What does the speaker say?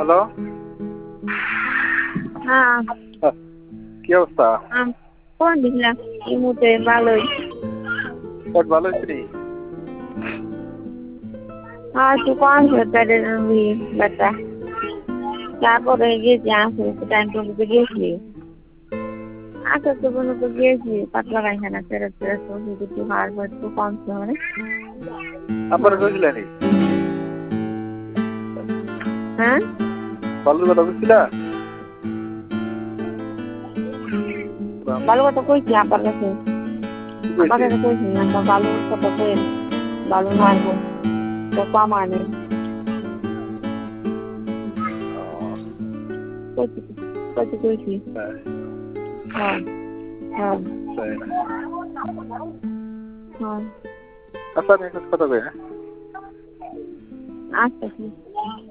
Hello. হ্যাঁ, কি অবস্থা? ফোন দিছিলাম এই মুহূর্তে ভালোই। পেট ভালো হয়েছে? হ্যাঁ, একটু কম পেটের ব্যথা। তারপরে গিয়েছি আসে টাইম টুকুতে গিয়েছি। আসার তো পর্যন্ত গিয়েছি পাতলা পায়খানা ফেরত ওষুধ একটু খাওয়ার পর একটু কমছে মানে। আপনারা কইছিলেন হ্যাঁ, ভালোর কথা বুঝছিলা? ভালো কথা কইছি আব্বার কাছে। আব্বার কাছে কইছি আব্বা ভালো কথা কই ভালো মারবো তো কম আনে কইছি। হ্যাঁ হ্যাঁ হ্যাঁ আচ্ছা আমি একটা কথা কই। আচ্ছা।